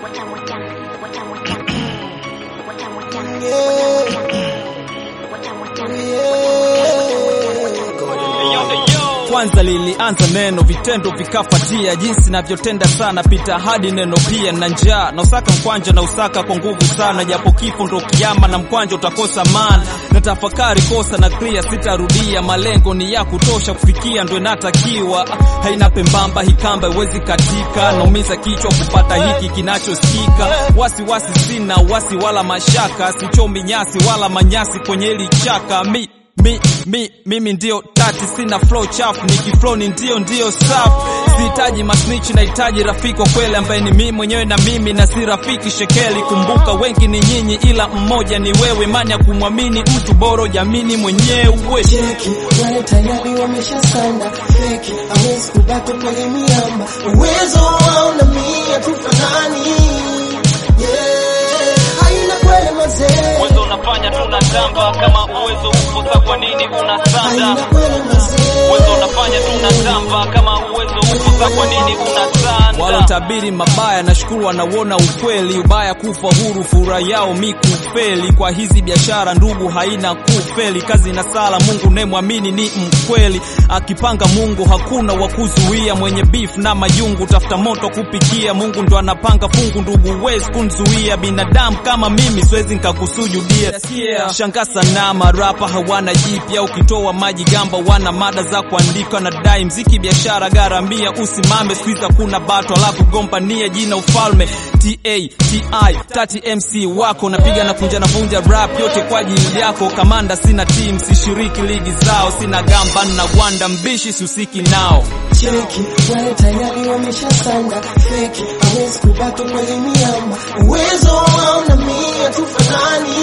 Kwanza lilianza neno, vitendo vikafuatia, jinsi navyotenda sana pita hadi neno pia. Na njaa na usaka mkwanja na usaka kwa nguvu sana, japo kifo ndo kiyama na mkwanja utakosa man. Na tafakari kosa na clear sitarudia, malengo ni ya kutosha kufikia ndo inatakiwa. Haina pembamba hikamba iwezi katika, naumiza kichwa kupata hiki kinachosikika. Wasi sina wasi wala mashaka, sichomi nyasi wala manyasi kwenye hili chaka. Mimi ndio tati, sina flow chafu, nikiflow ni ndio safi. Sihitaji masnitch, nahitaji rafiki wa kweli ambaye ni mimi mwenyewe na mimi na si rafiki shekeli. Kumbuka wengi ni nyinyi ila mmoja ni wewe, imani ya kumwamini mtu bora jamini mwenyewe. Cheki, wale tayari wameshasanda feki, hawezi kubaki kwenye miamba. Uwezo wao na mimi hatufanani, haina kweli mazee. Uwezo unafanya tunatamba, kama uwezo upo sa kwa nini unasanda? Uwezo unafanya tunatamba, kama uwezo upo sa kwa nini unasanda? Wala tabiri mabaya nashukuru wanauona ukweli, ubaya kufa huru furaha yao mikufeli. Kwa hizi biashara ndugu haina kufeli, kazi na sala Mungu nemwamini ni mkweli. Akipanga Mungu hakuna wakuzuia, mwenye beef na mayungu tafuta moto kupikia. Mungu ndo anapanga fungu ndugu wezi kunzuia, binadamu kama mimi siwezi nikakusujudia. Shangasa na marapa hawana jipya, ukitoa maji gamba wana mada za kuandika. Na dai mziki biashara garamia, usimame squeeze kuna bato la kugombania jina ufalme. Tati MC wako napiga na kunja na vunja rap yote kwa ajili yako. Kamanda sina team, sishiriki ligi zao, sina gamba na gwanda mbishi susiki nao. Cheki, wale tayari wameshasanda feki, hawezi kubaki kwenye miamba. Uwezo wao na mimi hatufanani,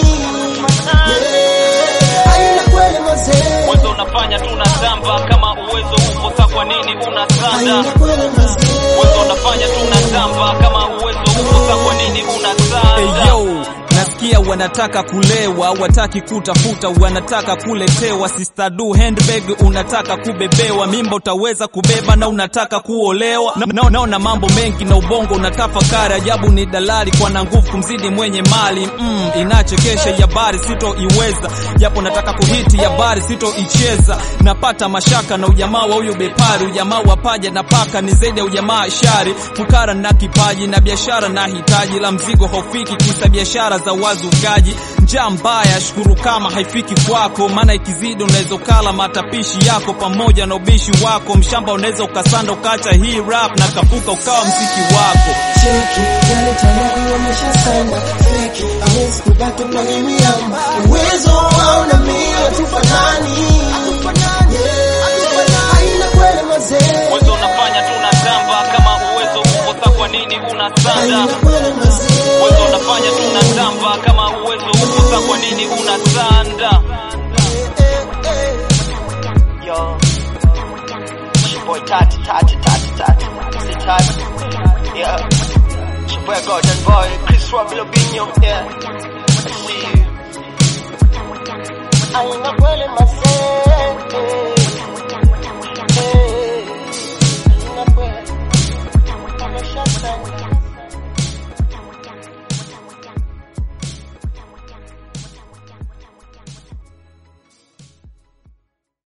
haina kweli mazee. Uwezo unafanya tunatamba, kama uwezo upo sa kwa nini unasanda? Haina kweli mazee. Uwezo unafanya tunatamba, kama uwezo upo sa kwa nini unasanda? Hey yo, nasikia wanataka kulewa, wataki kutafuta, wanataka kuletewa. Sister do handbag unataka kubebewa, mimba utaweza kubeba na unataka kuolewa. Naona mambo mengi na ubongo unatafakari, ajabu ni dalali kwa na nguvu kumzidi mwenye mali. Inachekesha ya bari sito iweza, japo nataka kuhiti ya bari sito icheza. Napata mashaka na ujamaa wa huyu bepari, ujamaa wa paja na paka ni zaidi ya ujamaa shari. Fukara na kipaji na biashara na hitaji, la mzigo haufiki kisa biashara za wazugaji. Njaa mbaya shukuru kama haifiki kwako, maana ikizidi unaweza kala matapishi yako pamoja na ubishi wako. Mshamba unaweza ukasanda ukacha hii rap na kapuka ukawa mziki wako. Cheki, wale tayari wameshasanda feki, hawezi kubaki kwenye miamba. Uwezo wao na mimi hatufanani, haina kweli mazee. Uwezo unafanya tunatamba, kama uwezo upo sa kwa nini unasanda? Haina kweli mazee. Uwezo unafanya tunatamba, kama uwezo upo sa kwa nini unasanda? Yo, it's your boy Tati. Say Tati. Yeah, it's your boy Golden Boy, Chris Robilobinho. Yeah, I see you. Haina kweli mazee.